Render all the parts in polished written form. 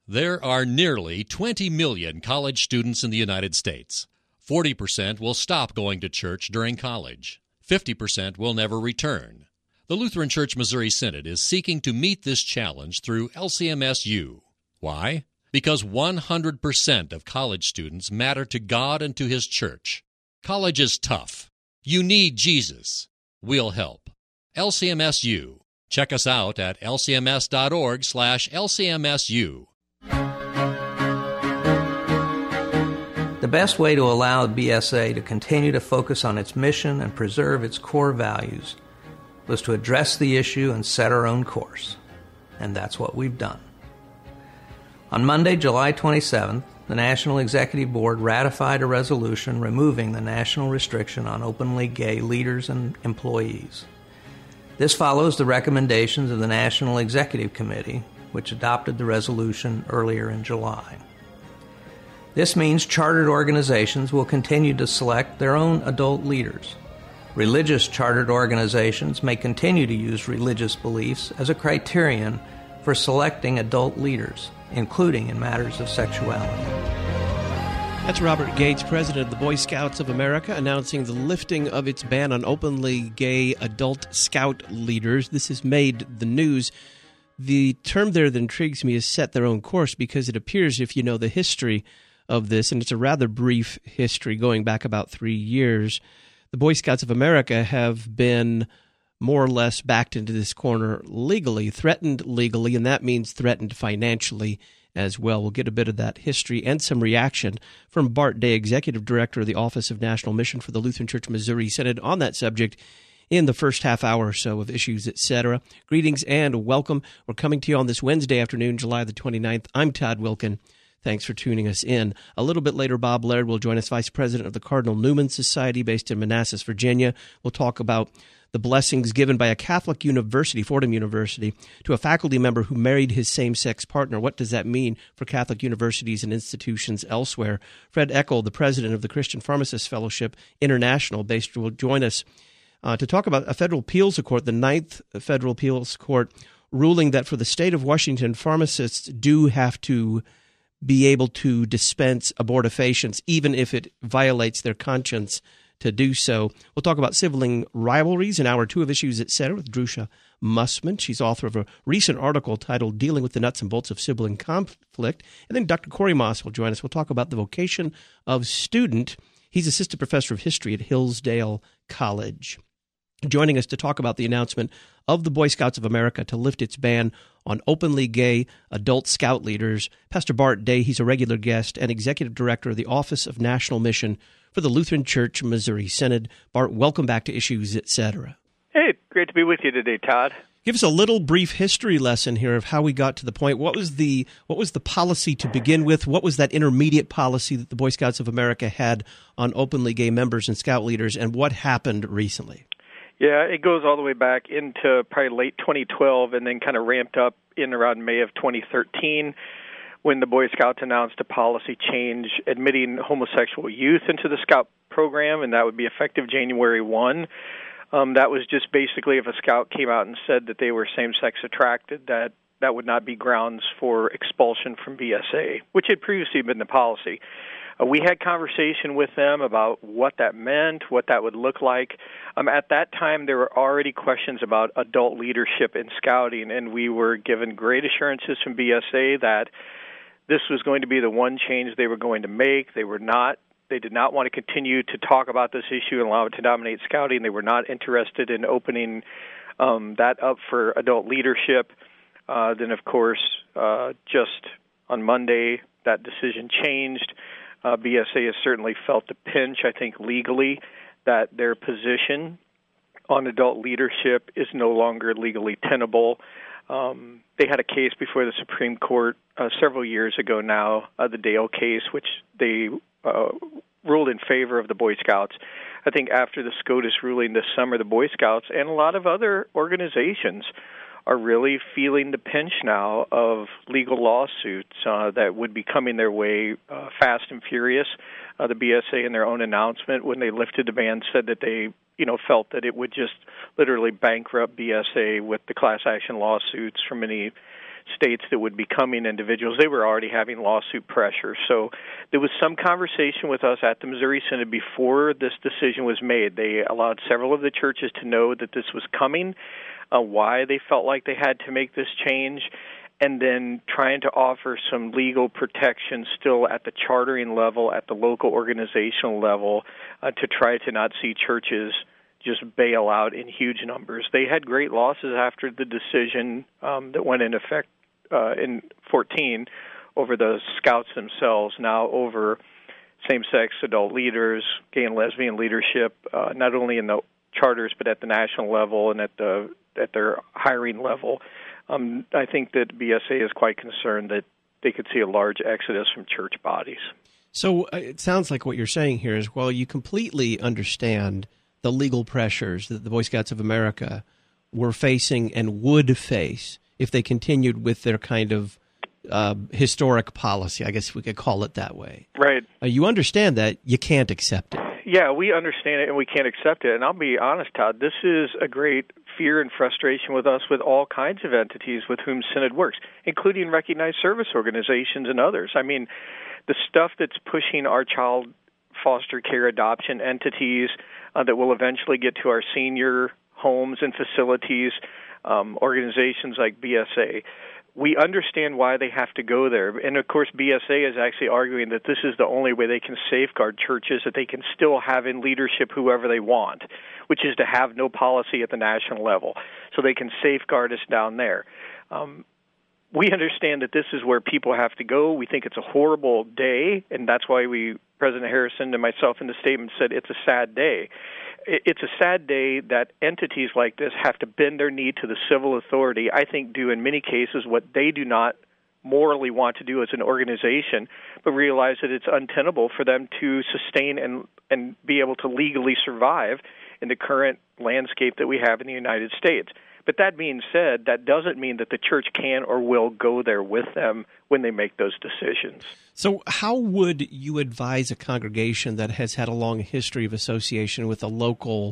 There are nearly 20 million college students in the United States. 40% will stop going to church during college. 50% will never return. The Lutheran Church Missouri Synod is seeking to meet this challenge through LCMSU. Why? Because 100% of college students matter to God and to His church. College is tough. You need Jesus. We'll help. LCMSU. Check us out at lcms.org/LCMSU. The best way to allow the BSA to continue to focus on its mission and preserve its core values was to address the issue and set our own course. And that's what we've done. On Monday, July 27th, the National Executive Board ratified a resolution removing the national restriction on openly gay leaders and employees. This follows the recommendations of the National Executive Committee, which adopted the resolution earlier in July. This means chartered organizations will continue to select their own adult leaders. Religious chartered organizations may continue to use religious beliefs as a criterion for selecting adult leaders, including in matters of sexuality. That's Robert Gates, president of the Boy Scouts of America, announcing the lifting of its ban on openly gay adult scout leaders. This has made the news. The term there that intrigues me is set their own course, because it appears, if you know the history of this, and it's a rather brief history going back about 3 years, the Boy Scouts of America have been more or less backed into this corner legally, threatened legally, and that means threatened financially as well. We'll get a bit of that history and some reaction from Bart Day, Executive Director of the Office of National Mission for the Lutheran Church Missouri Synod, on that subject in the first half hour or so of Issues, Etc. Greetings and welcome. We're coming to you on this Wednesday afternoon, July the 29th. I'm Todd Wilkin. Thanks for tuning us in. A little bit later, Bob Laird will join us, Vice President of the Cardinal Newman Society based in Manassas, Virginia. We'll talk about the blessings given by a Catholic university, Fordham University, to a faculty member who married his same-sex partner. What does that mean for Catholic universities and institutions elsewhere? Fred Eckel, the president of the Christian Pharmacists Fellowship International, based, will join us to talk about a federal appeals court, the Ninth Federal Appeals Court, ruling that for the state of Washington, pharmacists do have to be able to dispense abortifacients, even if it violates their conscience to do so. We'll talk about sibling rivalries in Hour 2 of Issues, Etc. with Drusha Mussman. She's author of a recent article titled Dealing with the Nuts and Bolts of Sibling Conflict. And then Dr. Corey Moss will join us. We'll talk about the vocation of student. He's assistant professor of history at Hillsdale College. Joining us to talk about the announcement of the Boy Scouts of America to lift its ban on openly gay adult scout leaders, Pastor Bart Day. He's a regular guest and executive director of the Office of National Mission for the Lutheran Church Missouri Synod. Bart, welcome back to Issues, Etc. Hey, great to be with you today, Todd. Give us a little brief history lesson here of how we got to the point. What was the policy to begin with? What was that intermediate policy that the Boy Scouts of America had on openly gay members and scout leaders, and what happened recently? Yeah, it goes all the way back into probably late 2012 and then kind of ramped up in around May of 2013 when the Boy Scouts announced a policy change admitting homosexual youth into the Scout program, and that would be effective January 1. That was just basically if a Scout came out and said that they were same-sex attracted, that would not be grounds for expulsion from BSA, which had previously been the policy. We had conversation with them about what that meant, what that would look like. At that time, there were already questions about adult leadership in Scouting, and we were given great assurances from BSA that this was going to be the one change they were going to make. They did not want to continue to talk about this issue and allow it to dominate Scouting. They were not interested in opening that up for adult leadership. Then, of course, just on Monday, that decision changed. BSA has certainly felt the pinch, I think, legally, that their position on adult leadership is no longer legally tenable. They had a case before the Supreme Court several years ago now, the Dale case, which they ruled in favor of the Boy Scouts. I think after the SCOTUS ruling this summer, the Boy Scouts and a lot of other organizations are really feeling the pinch now of legal lawsuits that would be coming their way fast and furious. The BSA, in their own announcement, when they lifted the ban, said that they felt that it would just literally bankrupt BSA with the class action lawsuits from any states that would be becoming individuals, they were already having lawsuit pressure. So there was some conversation with us at the Missouri Synod before this decision was made. They allowed several of the churches to know that this was coming, why they felt like they had to make this change, and then trying to offer some legal protection still at the chartering level, at the local organizational level, to try to not see churches just bail out in huge numbers. They had great losses after the decision that went into effect in 14 over the Scouts themselves, now over same-sex adult leaders, gay and lesbian leadership, not only in the charters but at the national level and at their hiring level. I think that BSA is quite concerned that they could see a large exodus from church bodies. So it sounds like what you're saying here is, well, you completely understand the legal pressures that the Boy Scouts of America were facing and would face if they continued with their kind of historic policy. I guess we could call it that way. Right. You understand that. You can't accept it. Yeah, we understand it and we can't accept it. And I'll be honest, Todd, this is a great fear and frustration with us with all kinds of entities with whom Synod works, including recognized service organizations and others. I mean, the stuff that's pushing our child foster care adoption entities that will eventually get to our senior homes and facilities, organizations like BSA. We understand why they have to go there. And, of course, BSA is actually arguing that this is the only way they can safeguard churches, that they can still have in leadership whoever they want, which is to have no policy at the national level, so they can safeguard us down there. We understand that this is where people have to go. We think it's a horrible day, and that's why President Harrison and myself in the statement said it's a sad day. It's a sad day that entities like this have to bend their knee to the civil authority, I think do in many cases what they do not morally want to do as an organization, but realize that it's untenable for them to sustain and be able to legally survive in the current landscape that we have in the United States. But that being said, that doesn't mean that the church can or will go there with them when they make those decisions. So how would you advise a congregation that has had a long history of association with a local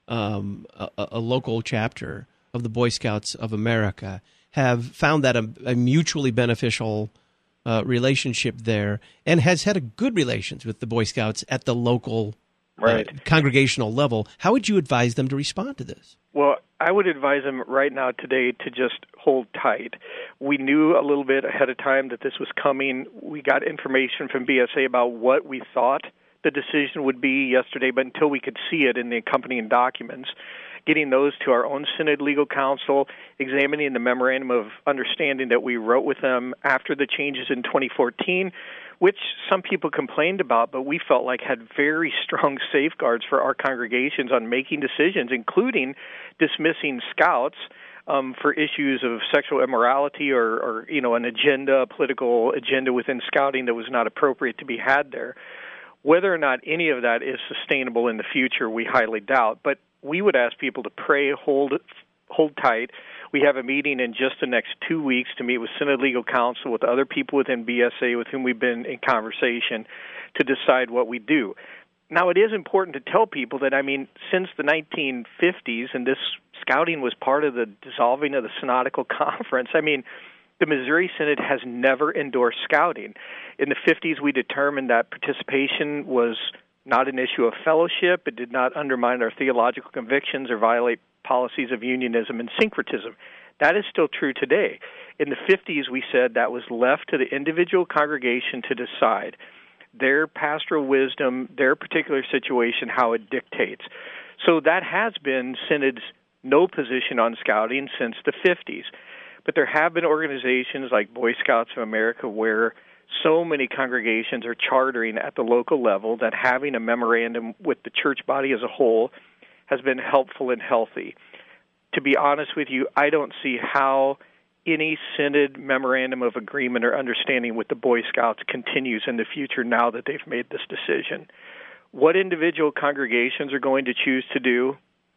chapter of the Boy Scouts of America, have found that a mutually beneficial relationship there, and has had a good relations with the Boy Scouts at the local congregational level? How would you advise them to respond to this? Well, I would advise them right now today to just hold tight. We knew a little bit ahead of time that this was coming. We got information from BSA about what we thought the decision would be yesterday, but until we could see it in the accompanying documents, getting those to our own Synod legal counsel, examining the memorandum of understanding that we wrote with them after the changes in 2014, which some people complained about, but we felt like had very strong safeguards for our congregations on making decisions, including dismissing Scouts for issues of sexual immorality or an agenda, a political agenda within Scouting that was not appropriate to be had there. Whether or not any of that is sustainable in the future, we highly doubt. But we would ask people to pray, hold tight. We have a meeting in just the next 2 weeks to meet with Synod Legal Counsel, with other people within BSA with whom we've been in conversation to decide what we do. Now, it is important to tell people that, since the 1950s, and this Scouting was part of the dissolving of the Synodical Conference, the Missouri Synod has never endorsed Scouting. In the 50s, we determined that participation was not an issue of fellowship. It did not undermine our theological convictions or violate policies of unionism and syncretism. That is still true today. In the 50s, we said that was left to the individual congregation to decide their pastoral wisdom, their particular situation, how it dictates. So that has been Synod's no position on Scouting since the 50s. But there have been organizations like Boy Scouts of America where so many congregations are chartering at the local level that having a memorandum with the church body as a whole has been helpful and healthy. To be honest with you, I don't see how any Synod memorandum of agreement or understanding with the Boy Scouts continues in the future now that they've made this decision. What individual congregations are going to choose to do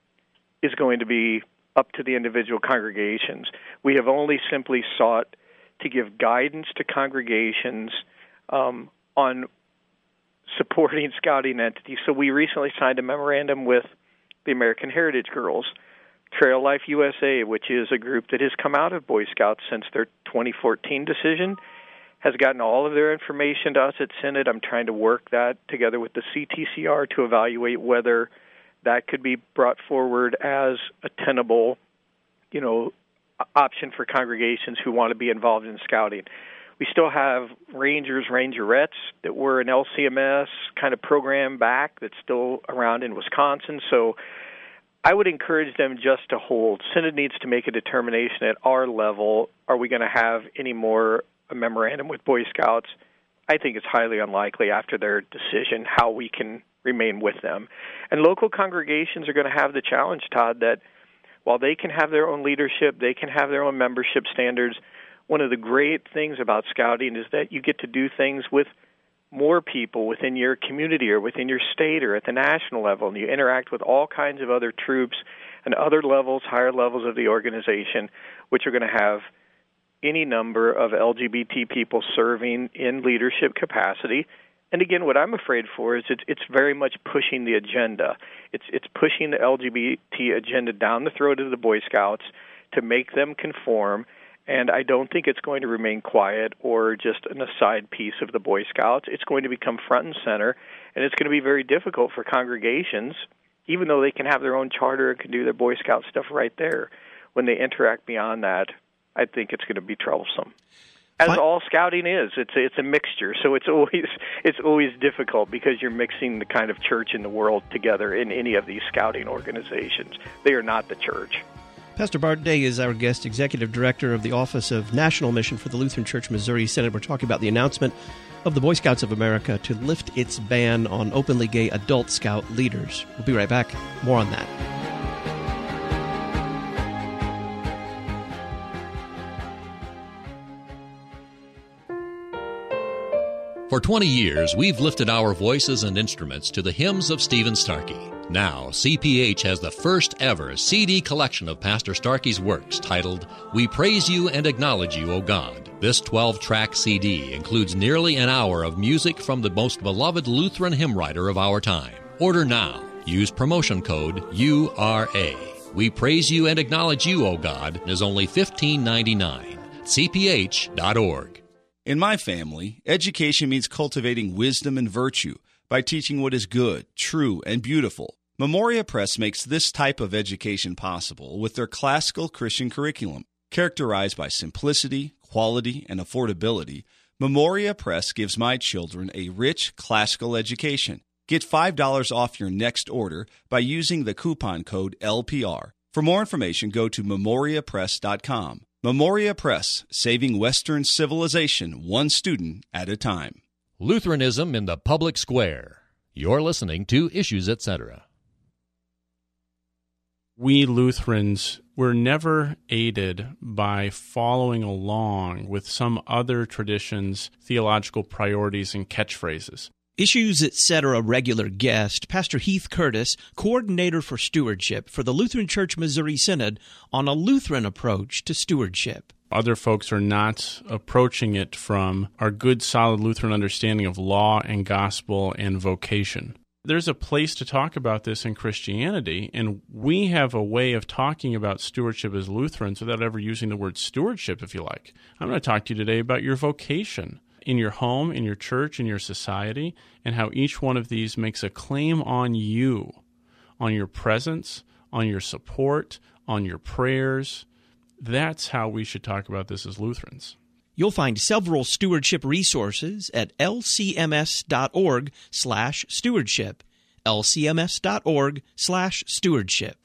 is going to be up to the individual congregations. We have only simply sought to give guidance to congregations on supporting Scouting entities. So we recently signed a memorandum with the American Heritage Girls Trail Life USA, which is a group that has come out of Boy Scouts since their 2014 decision, has gotten all of their information to us at Synod. I'm trying to work that together with the CTCR to evaluate whether that could be brought forward as a tenable, option for congregations who want to be involved in scouting. We still have Rangers, Rangerettes that were an LCMS kind of program back that's still around in Wisconsin. So I would encourage them just to hold. Synod needs to make a determination at our level. Are we going to have any more a memorandum with Boy Scouts? I think it's highly unlikely after their decision how we can remain with them. And local congregations are going to have the challenge, Todd, that while they can have their own leadership, they can have their own membership standards, one of the great things about scouting is that you get to do things with more people within your community or within your state or at the national level, and you interact with all kinds of other troops and other levels, higher levels of the organization, which are going to have any number of LGBT people serving in leadership capacity. And again, what I'm afraid for is it's very much pushing the agenda. It's pushing the LGBT agenda down the throat of the Boy Scouts to make them conform, and I don't think it's going to remain quiet or just an aside piece of the Boy Scouts. It's going to become front and center, and it's going to be very difficult for congregations, even though they can have their own charter and can do their Boy Scout stuff right there. When they interact beyond that, I think it's going to be troublesome. As all scouting is, it's a mixture. So it's always difficult because you're mixing the kind of church in the world together in any of these scouting organizations. They are not the church. Pastor Bart Day is our guest, Executive Director of the Office of National Mission for the Lutheran Church Missouri Synod. We're talking about the announcement of the Boy Scouts of America to lift its ban on openly gay adult scout leaders. We'll be right back. More on that. For 20 years, we've lifted our voices and instruments to the hymns of Stephen Starkey. Now, CPH has the first ever CD collection of Pastor Starkey's works titled, We Praise You and Acknowledge You, O God. This 12-track CD includes nearly an hour of music from the most beloved Lutheran hymn writer of our time. Order now. Use promotion code URA. We Praise You and Acknowledge You, O God is only $15.99. CPH.org. In my family, education means cultivating wisdom and virtue by teaching what is good, true, and beautiful. Memoria Press makes this type of education possible with their classical Christian curriculum. Characterized by simplicity, quality, and affordability, Memoria Press gives my children a rich classical education. Get $5 off your next order by using the coupon code LPR. For more information, go to memoriapress.com. Memoria Press, saving Western civilization one student at a time. Lutheranism in the Public Square. You're listening to Issues, Etc. We Lutherans were never aided by following along with some other traditions' theological priorities and catchphrases. Issues, Etc. regular guest, Pastor Heath Curtis, coordinator for stewardship for the Lutheran Church Missouri Synod on a Lutheran approach to stewardship. Other folks are not approaching it from our good, solid Lutheran understanding of law and gospel and vocation. There's a place to talk about this in Christianity, and we have a way of talking about stewardship as Lutherans without ever using the word stewardship, if you like. I'm going to talk to you today about your vocation in your home, in your church, in your society, and how each one of these makes a claim on you, on your presence, on your support, on your prayers. That's how we should talk about this as Lutherans. You'll find several stewardship resources at lcms.org/stewardship, lcms.org/stewardship.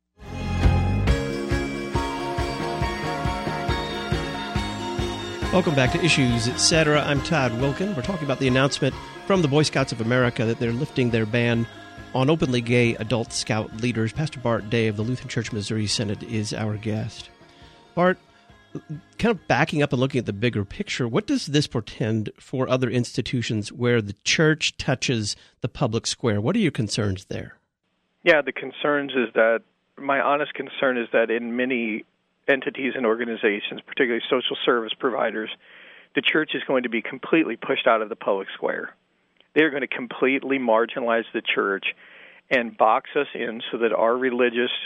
Welcome back to Issues, Etc. I'm Todd Wilkin. We're talking about the announcement from the Boy Scouts of America that they're lifting their ban on openly gay adult scout leaders. Pastor Bart Day of the Lutheran Church Missouri Synod is our guest. Bart, kind of backing up and looking at the bigger picture, what does this portend for other institutions where the church touches the public square? What are your concerns there? Yeah, the concerns is that, my honest concern is that in many entities and organizations, particularly social service providers, the church is going to be completely pushed out of the public square. They're going to completely marginalize the church and box us in so that our religious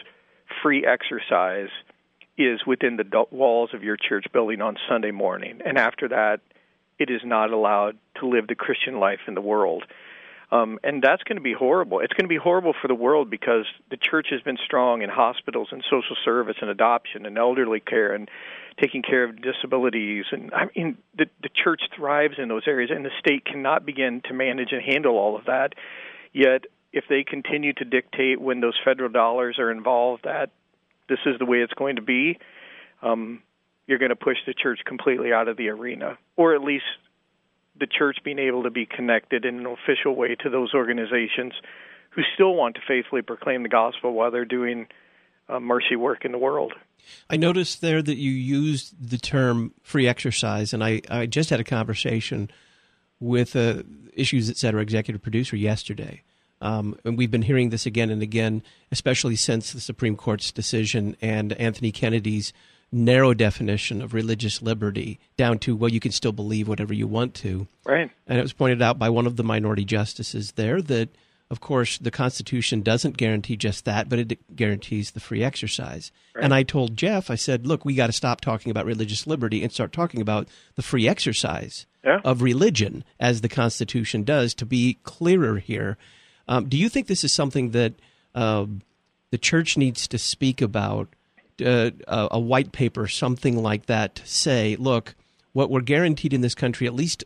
free exercise is within the walls of your church building on Sunday morning. And after that, it is not allowed to live the Christian life in the world. And that's going to be horrible. It's going to be horrible for the world because the church has been strong in hospitals and social service and adoption and elderly care and taking care of disabilities. And I mean, the church thrives in those areas, and the state cannot begin to manage and handle all of that. Yet, if they continue to dictate when those federal dollars are involved that this is the way it's going to be, you're going to push the church completely out of the arena, or at least the church being able to be connected in an official way to those organizations who still want to faithfully proclaim the gospel while they're doing mercy work in the world. I noticed there that you used the term free exercise, and I just had a conversation with Issues Etc. executive producer yesterday. And we've been hearing this again and again, especially since the Supreme Court's decision and Anthony Kennedy's narrow definition of religious liberty down to, well, you can still believe whatever you want to. Right. And it was pointed out by one of the minority justices there that, of course, the Constitution doesn't guarantee just that, but it guarantees the free exercise. Right. And I told Jeff, I said, look, we got to stop talking about religious liberty and start talking about the free exercise of religion, as the Constitution does, to be clearer here. Do you think this is something that the church needs to speak about, a white paper, something like that, to say, look, what we're guaranteed in this country, at least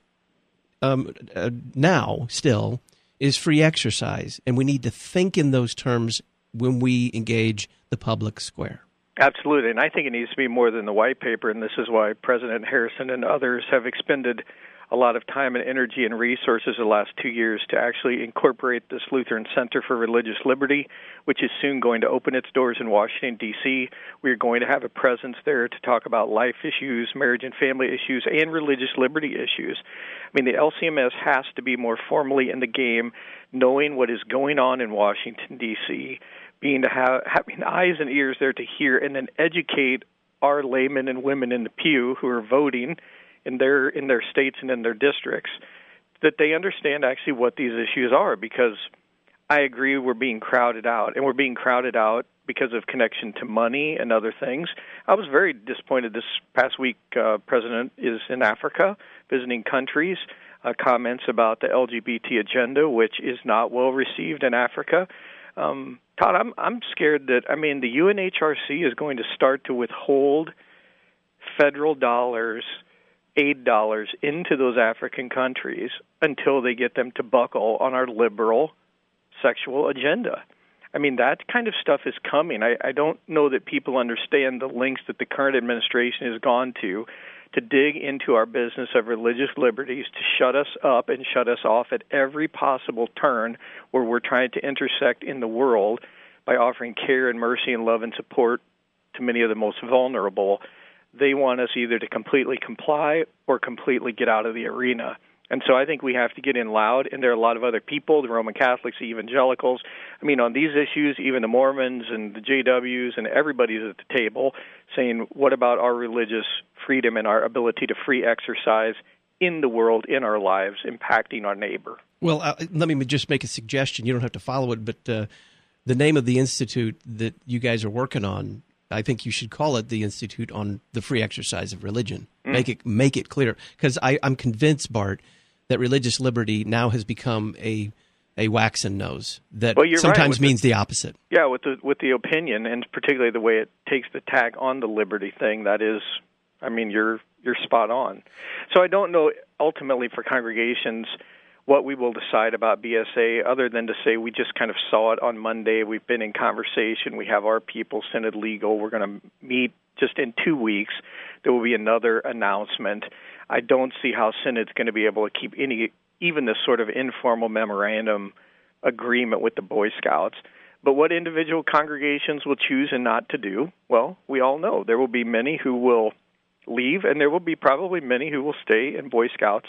now still, is free exercise, and we need to think in those terms when we engage the public square? Absolutely, and I think it needs to be more than the white paper, and this is why President Harrison and others have expended a lot of time and energy and resources the last 2 years to actually incorporate this Lutheran Center for Religious Liberty, which is soon going to open its doors in Washington, D.C. We are going to have a presence there to talk about life issues, marriage and family issues, and religious liberty issues. I mean, the LCMS has to be more formally in the game, knowing what is going on in Washington, D.C., having eyes and ears there to hear and then educate our laymen and women in the pew who are voting in their states and in their districts, that they understand actually what these issues are, because I agree we're being crowded out, and we're being crowded out because of connection to money and other things. I was very disappointed this past week. President is in Africa visiting countries, comments about the LGBT agenda, which is not well received in Africa. Todd, I'm scared that, the UNHRC is going to start to withhold federal dollars, aid dollars into those African countries until they get them to buckle on our liberal sexual agenda. That kind of stuff is coming. I don't know that people understand the lengths that the current administration has gone to dig into our business of religious liberties, to shut us up and shut us off at every possible turn where we're trying to intersect in the world by offering care and mercy and love and support to many of the most vulnerable. They want us either to completely comply or completely get out of the arena. And so I think we have to get in loud, and there are a lot of other people, the Roman Catholics, the evangelicals. On these issues, even the Mormons and the JWs and everybody's at the table saying, what about our religious freedom and our ability to free exercise in the world, in our lives, impacting our neighbor? Well, let me just make a suggestion. You don't have to follow it, but the name of the institute that you guys are working on, I think you should call it the Institute on the Free Exercise of Religion. Make it clear, because I'm convinced, Bart, that religious liberty now has become a waxen nose that sometimes means the opposite. Yeah, with the opinion, and particularly the way it takes the tag on the liberty thing, that is, you're spot on. So I don't know ultimately for congregations what we will decide about BSA, other than to say we just kind of saw it on Monday. We've been in conversation. We have our people, Synod Legal. We're going to meet just in 2 weeks. There will be another announcement. I don't see how Synod's going to be able to keep even this sort of informal memorandum agreement with the Boy Scouts. But what individual congregations will choose and not to do, well, we all know. There will be many who will leave, and there will be probably many who will stay in Boy Scouts.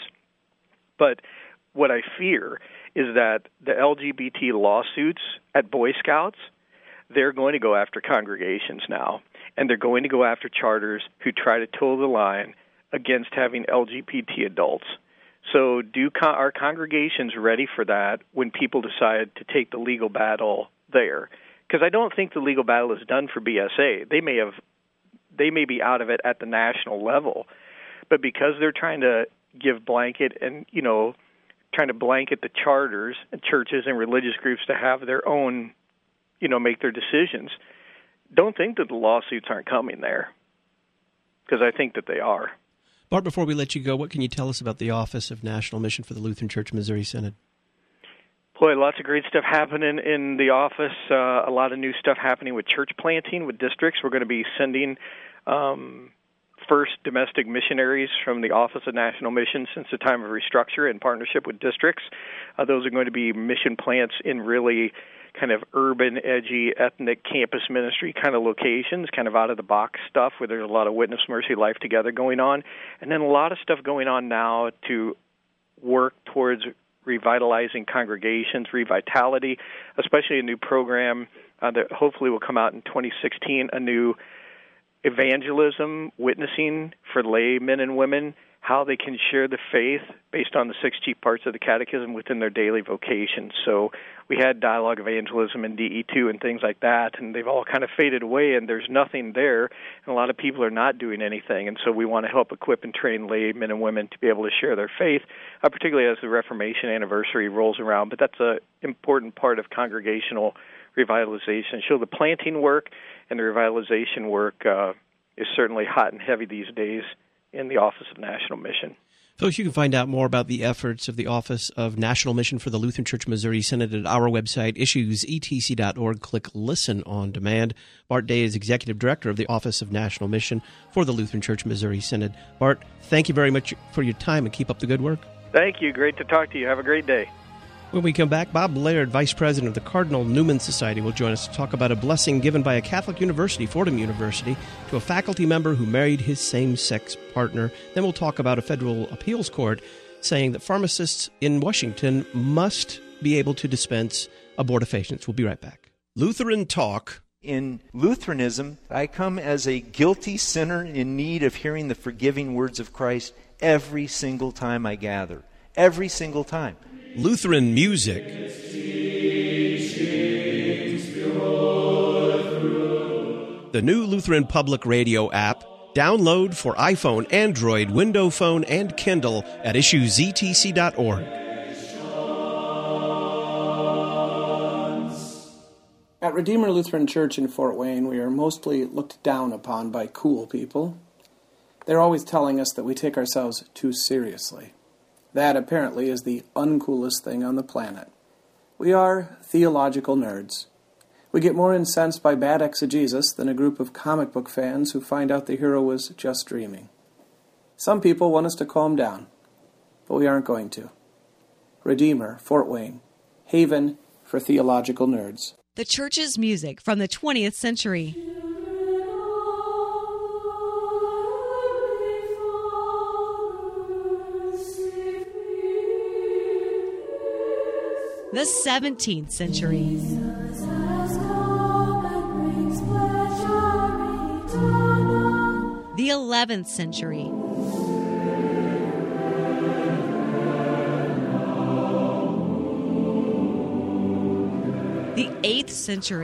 But what I fear is that the LGBT lawsuits at Boy Scouts, they're going to go after congregations now, and they're going to go after charters who try to toe the line against having LGBT adults. So are congregations ready for that when people decide to take the legal battle there? because I don't think the legal battle is done for BSA. They may be out of it at the national level, but because they're trying to give blanket and, trying to blanket the charters and churches and religious groups to have their own, make their decisions, don't think that the lawsuits aren't coming there, because I think that they are. Bart, before we let you go, what can you tell us about the Office of National Mission for the Lutheran Church Missouri Synod? Boy, lots of great stuff happening in the office, a lot of new stuff happening with church planting, with districts. We're going to be sending first domestic missionaries from the Office of National Mission since the time of restructure in partnership with districts. Those are going to be mission plants in really kind of urban, edgy, ethnic campus ministry kind of locations, kind of out-of-the-box stuff where there's a lot of witness, mercy, life together going on. And then a lot of stuff going on now to work towards revitalizing congregations, revitality, especially a new program that hopefully will come out in 2016, a new evangelism, witnessing for lay men and women, how they can share the faith based on the 6 chief parts of the catechism within their daily vocation. So we had dialogue evangelism and DE2 and things like that, and they've all kind of faded away, and there's nothing there, and a lot of people are not doing anything. And so we want to help equip and train lay men and women to be able to share their faith, particularly as the Reformation anniversary rolls around. But that's an important part of congregational revitalization. So the planting work and the revitalization work is certainly hot and heavy these days in the Office of National Mission. Folks, you can find out more about the efforts of the Office of National Mission for the Lutheran Church Missouri Synod at our website, issuesetc.org. Click Listen on Demand. Bart Day is Executive Director of the Office of National Mission for the Lutheran Church Missouri Synod. Bart, thank you very much for your time, and keep up the good work. Thank you. Great to talk to you. Have a great day. When we come back, Bob Laird, Vice President of the Cardinal Newman Society, will join us to talk about a blessing given by a Catholic university, Fordham University, to a faculty member who married his same-sex partner. Then we'll talk about a federal appeals court saying that pharmacists in Washington must be able to dispense abortifacients. We'll be right back. Lutheran Talk. In Lutheranism, I come as a guilty sinner in need of hearing the forgiving words of Christ every single time I gather. Every single time. Lutheran music. The new Lutheran Public Radio app. Download for iPhone, Android, Windows Phone, and Kindle at issuezetc.org. At Redeemer Lutheran Church in Fort Wayne, we are mostly looked down upon by cool people. They're always telling us that we take ourselves too seriously. That, apparently, is the uncoolest thing on the planet. We are theological nerds. We get more incensed by bad exegesis than a group of comic book fans who find out the hero was just dreaming. Some people want us to calm down, but we aren't going to. Redeemer, Fort Wayne, haven for theological nerds. The church's music from the 20th century. The 17th century. The 11th century. The 8th century.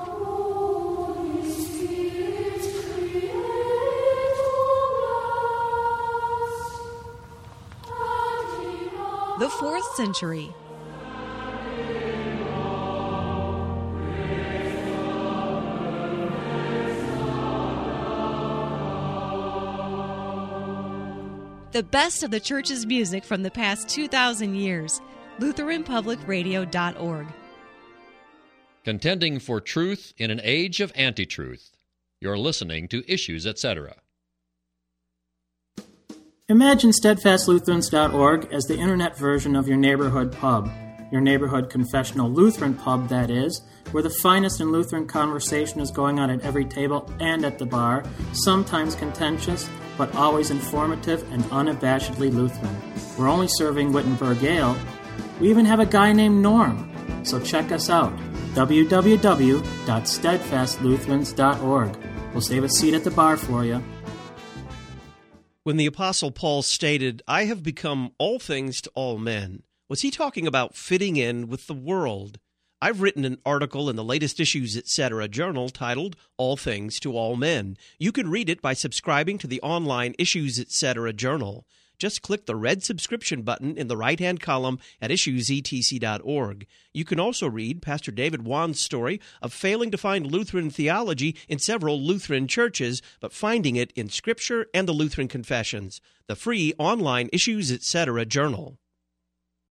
The 4th century. The best of the church's music from the past 2,000 years. LutheranPublicRadio.org. Contending for truth in an age of anti-truth. You're listening to Issues, Etc. Imagine SteadfastLutherans.org as the internet version of your neighborhood pub. Your neighborhood confessional Lutheran pub, that is, where the finest in Lutheran conversation is going on at every table and at the bar, sometimes contentious, but always informative and unabashedly Lutheran. We're only serving Wittenberg Ale. We even have a guy named Norm. So check us out, www.steadfastlutherans.org. We'll save a seat at the bar for you. When the Apostle Paul stated, "I have become all things to all men," was he talking about fitting in with the world? I've written an article in the latest Issues Etc. journal titled All Things to All Men. You can read it by subscribing to the online Issues Etc. journal. Just click the red subscription button in the right-hand column at issuesetc.org. You can also read Pastor David Wan's story of failing to find Lutheran theology in several Lutheran churches, but finding it in Scripture and the Lutheran Confessions, the free online Issues Etc. journal.